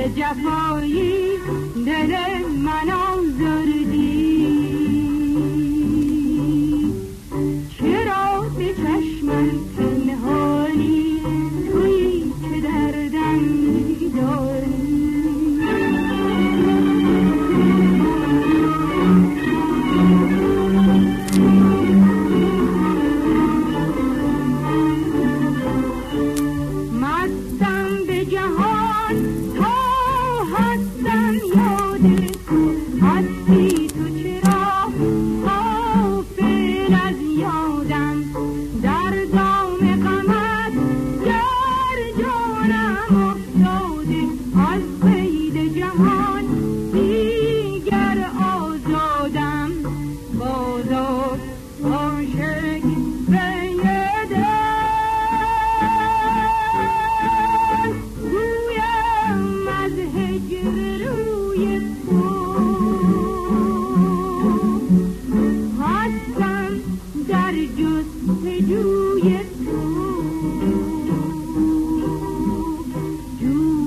جفایی دل من آزردی، چرا به چشمم پنهانی تویی که دردم می‌داری. مستم به جهان تا هستم یاد تو، هستی تو چرا غافل از یادم. در دام غمت در جانم افتاده، از قید جهان دیگر آزادم. بازار عاشق بین دل، گویم از هجر روی تو. هستم در جستجوی تو،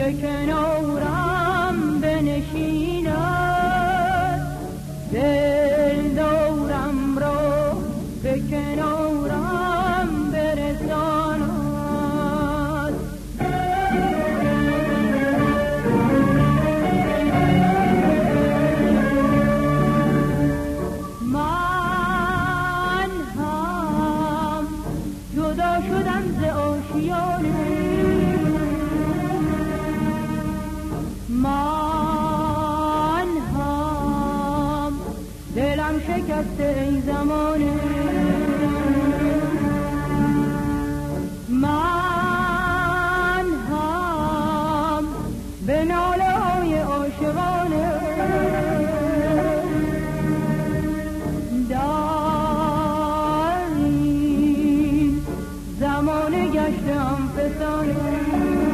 که کنارم بنشیند، دل دورم را به کنارم برساند. من هم جدا شدم ز آشیانه، من هم دلم شکسته ای زمانه، من هم به ناله های عاشقانه در این زمانه گشتم فسانه.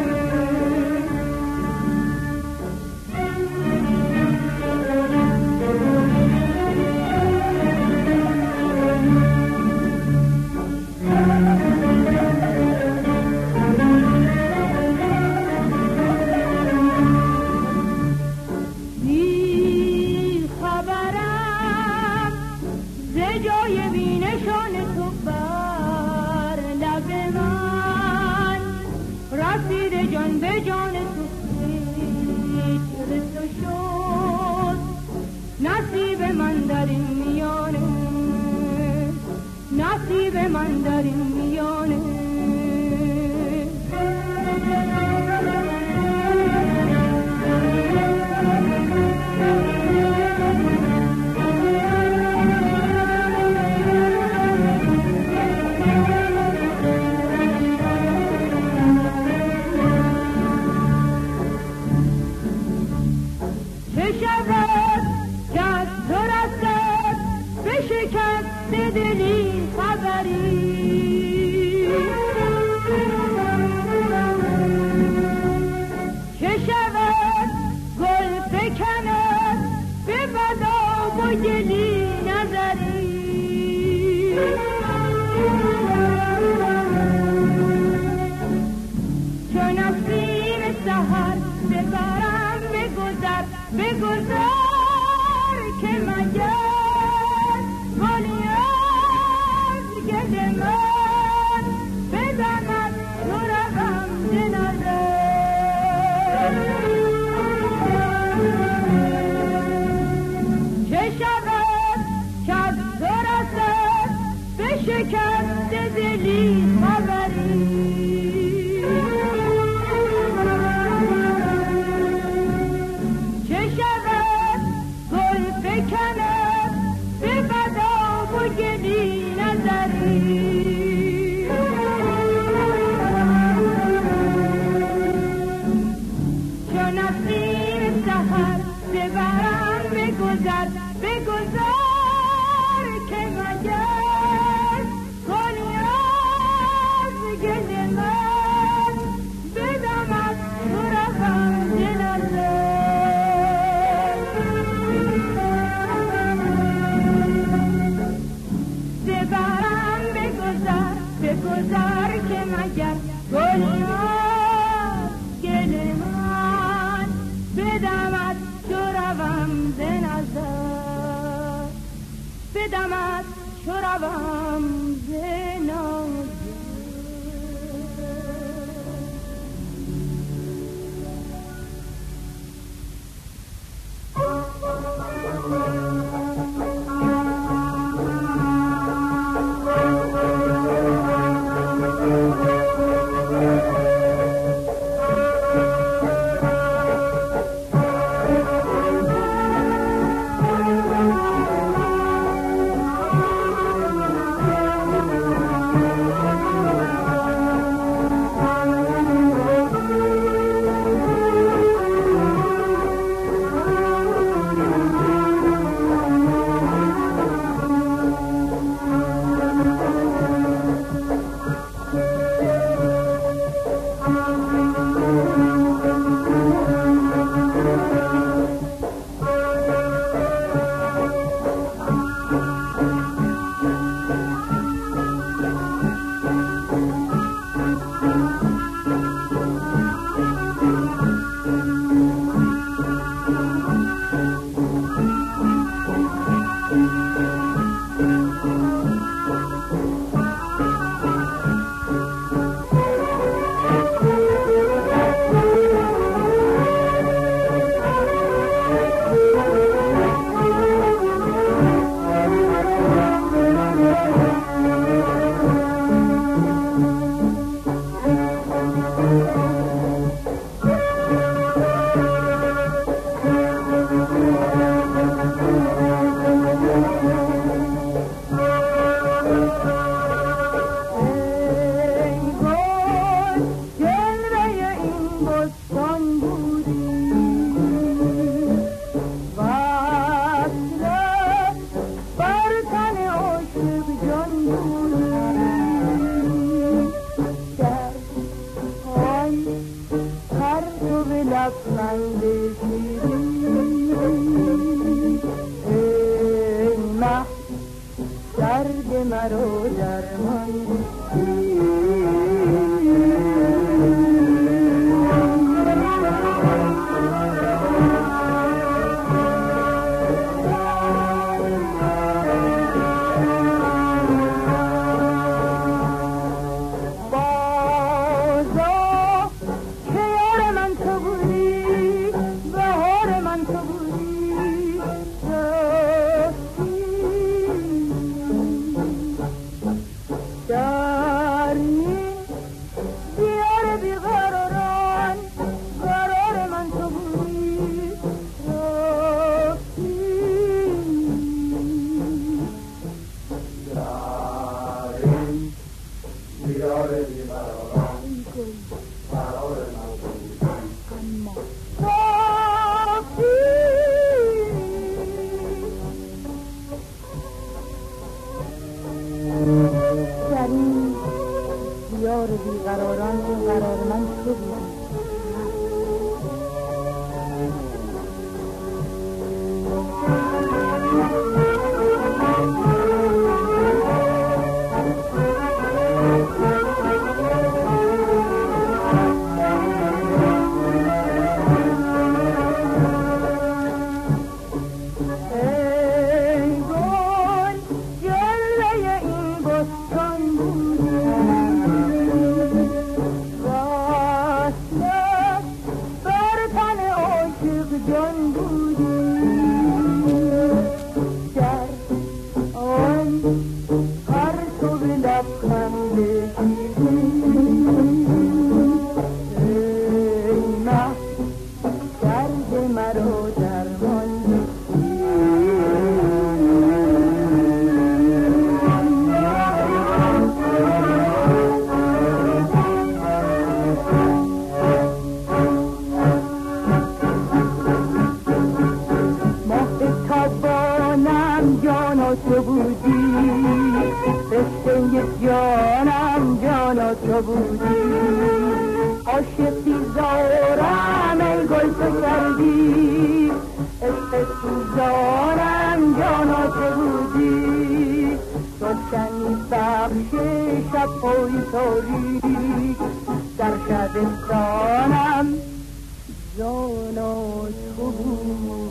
جای بینشان تو بر لب من رسید، جان به جان تو رسو شد نصیب من در این میانه، نصیب من در این میانه. دلی خبری که شود گل فکند به بدام و گلی نظری، چون نسیم سحر ببرم بگذر بگذر که مگر شکست دلی خبری چه شود گل فکند به بدام و گلی نظری، چون نسیم سحر ببرم بگذر بگذر که مگر بگذر که مگر گلیاز گل من بدمد چو روم ز نظر، بدمد چو روم ز نظر. لبخند شیرین ای مه درد مرا درمان بیقراران قرار من تو بود تو بودی رشته جانم جانا تو بودی عاشقی زارم ای گل تو کردی عشق سوزانم جانا تو بودی روشنی بخش شب‌های تاریک در شبستانم جانا تو بودی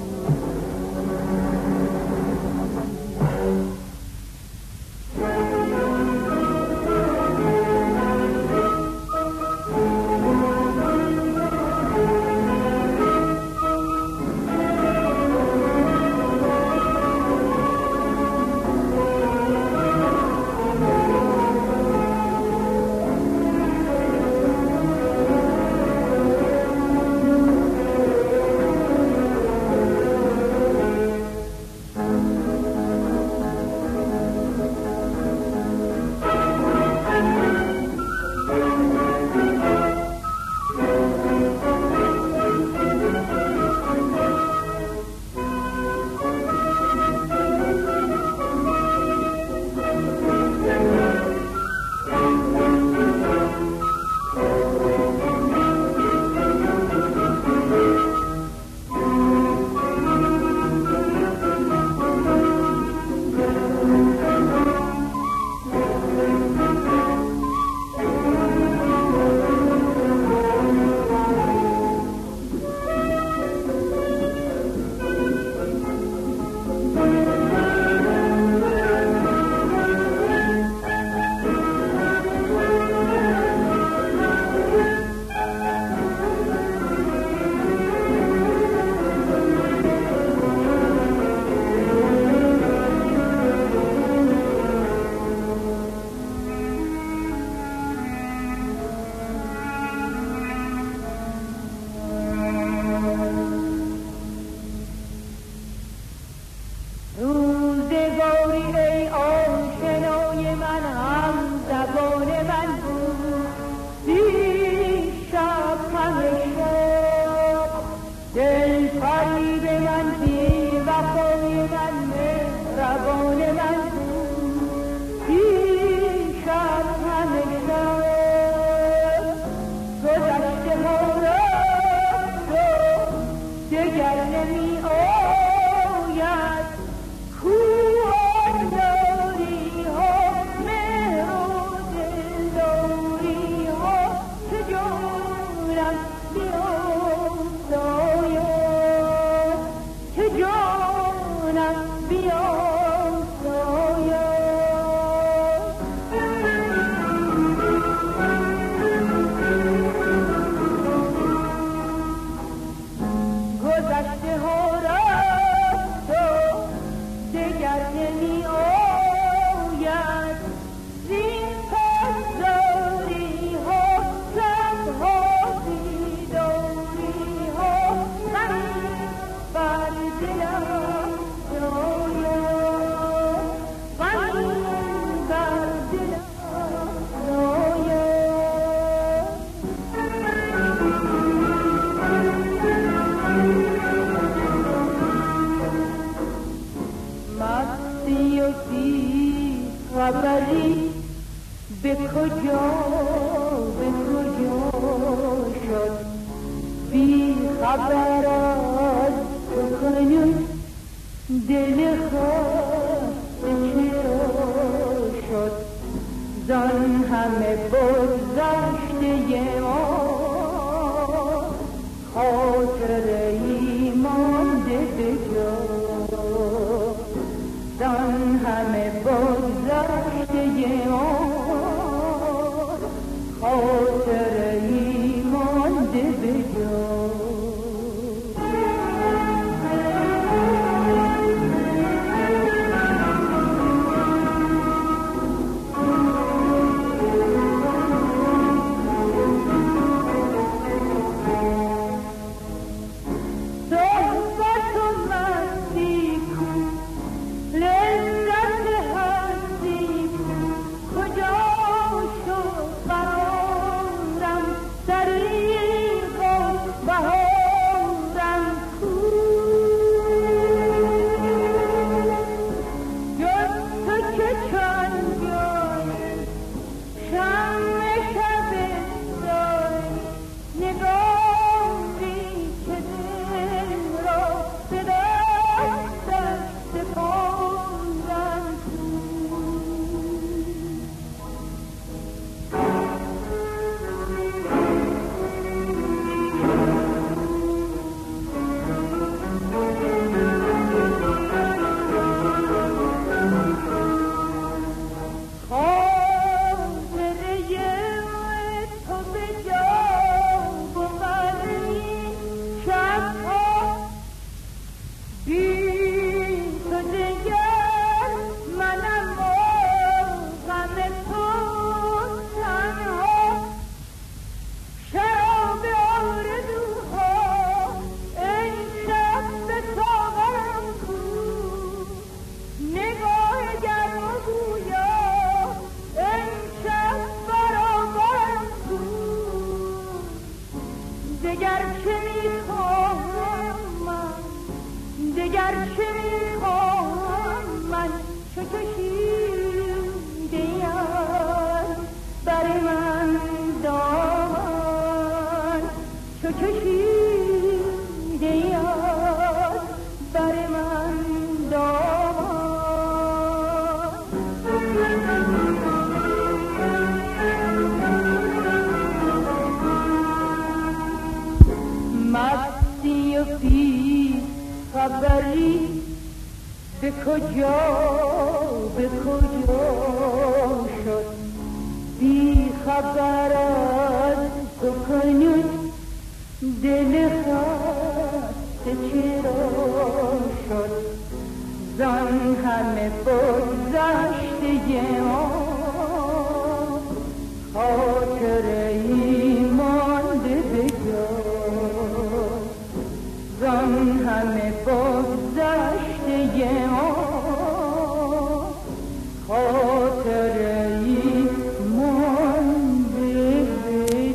خبری به کجا شد، بی خبر از تو کنون دل خسته چرا شد، زان همه گذشته ما خاطره ای مانده به جا، زان همه گذشته ما خاطره ای مانده به جا. خبری به کجا شد، بی خبر از تو کنون دل خسته چرا شد، زان همه گذشته ما خاطره ای مانده به جا، زان همه گذشته ما خاطره ای مانده به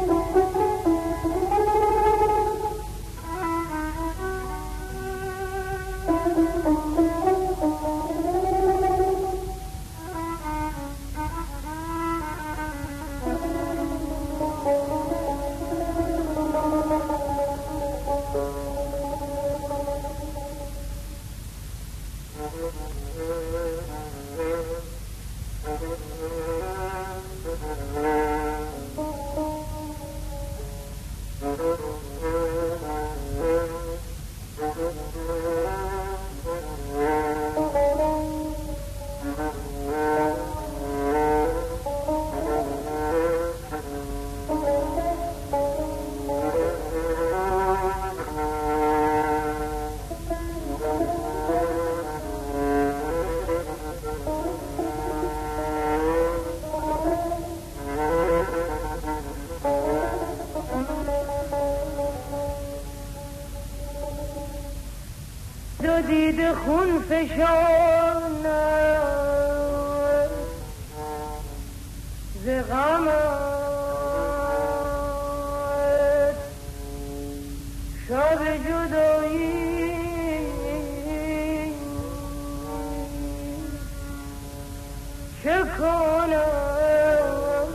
دید خون فشانم ز غمت شب جدایی چه کنم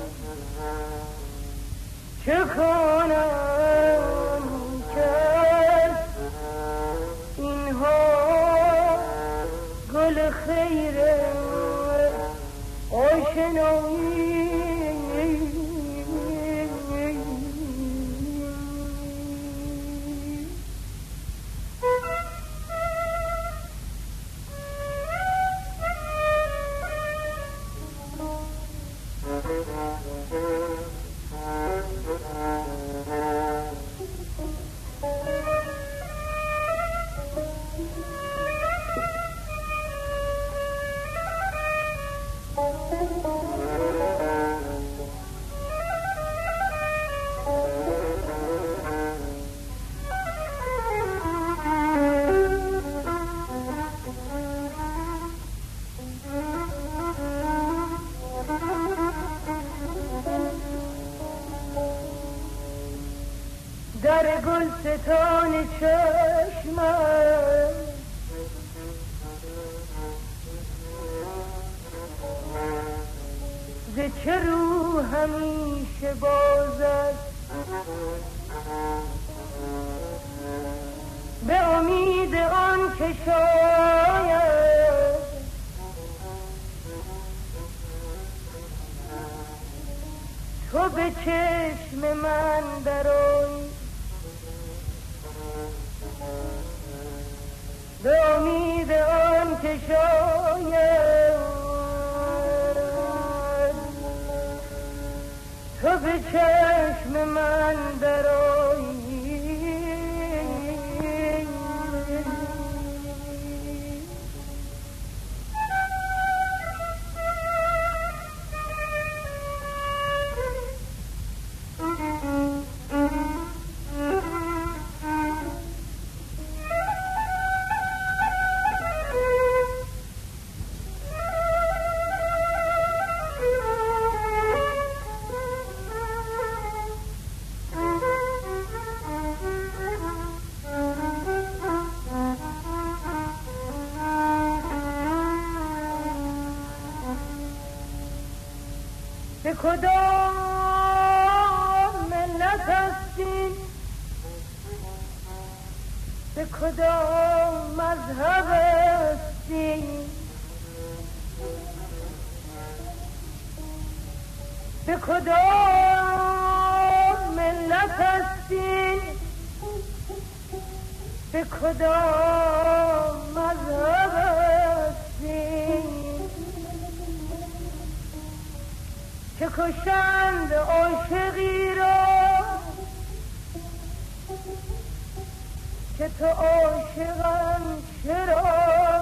چه کنم که گل خیر آشنایی در گلستان چشمم ز چه رو همیشه بازد به امید آن که شاید تو به چشم من درآیی به امید آن که شاید تو به چشم من درآیی به کدام ملت هستیم به کدام مذهب هستیم به کدام ملت هستیم به کدام مذهب هستیم که کشند عاشقی را که تو عاشقم چرا